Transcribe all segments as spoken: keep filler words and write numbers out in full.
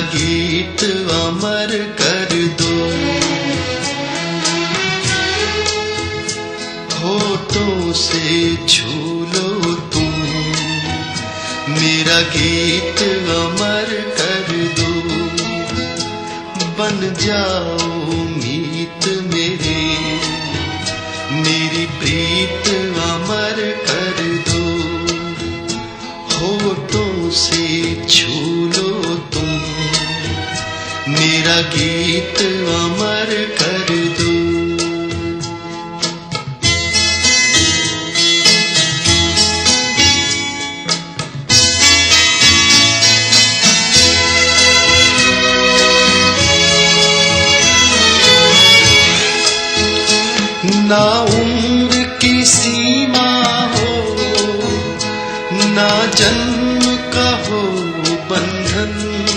गीत अमर कर दो। होठों से छू लो तुम, मेरा गीत अमर कर दो। बन जाओ मीत मेरे, मेरी प्रीत अमर कर दो। होठों से छू लो तुम, मेरा गीत अमर कर दो। ना उम्र की सीमा हो, ना जन्म का हो बंधन।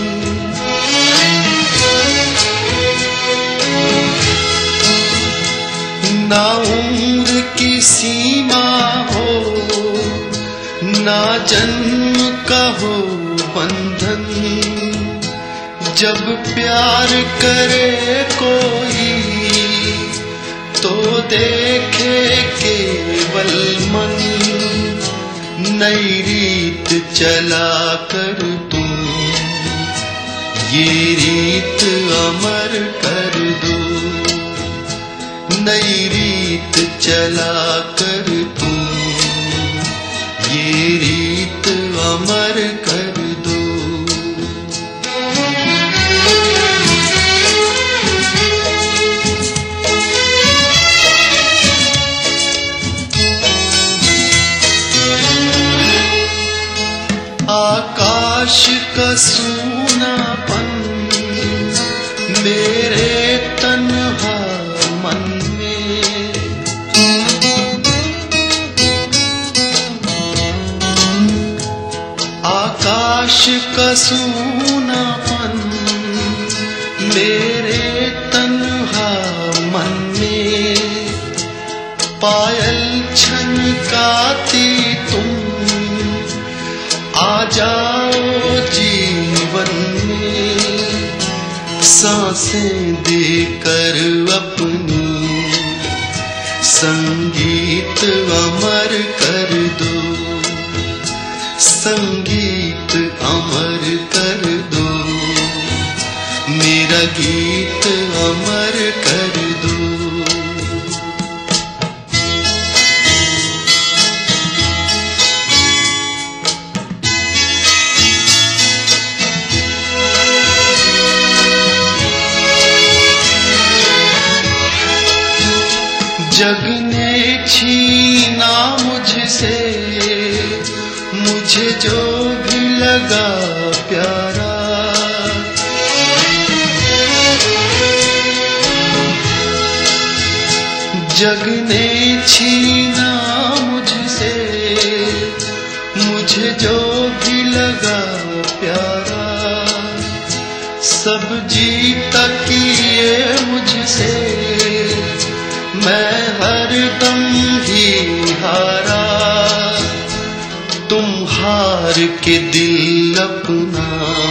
ना उम्र की सीमा हो, ना जन्म का हो बंधन। जब प्यार करे कोई तो देखे केवल मन, नई रीत चला कर तुम, ये रीत अमर कर दो। नई रीत चला कर तुम, ये रीत अमर कर दो। आकाश का सूनापन मेरे तन्हा मन में, आकाश का सूनापन मेरे तन्हा मन में। पायल छनकाती तुम, आ जाओ जीवन में। सांसें देकर अपनी संगीत अमर कर दो। संगीत अमर कर दो, मेरा गीत अमर कर दो। जग ने छीना मुझसे, मुझे जो भी लगा प्यारा। जग ने छीना मुझसे, मुझे जो भी लगा प्यारा। सब जीता किए मुझसे, मैं हरदम ही हारा। तुम हार के दिल अपना,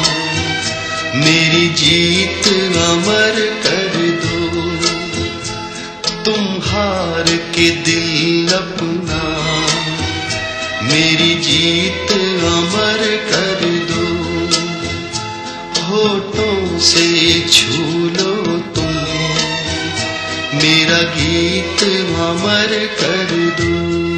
मेरी जीत अमर कर दो। तुम हार के दिल अपना, मेरी जीत अमर कर दो। होठों से छू लो तुम, मेरा गीत अमर कर दो।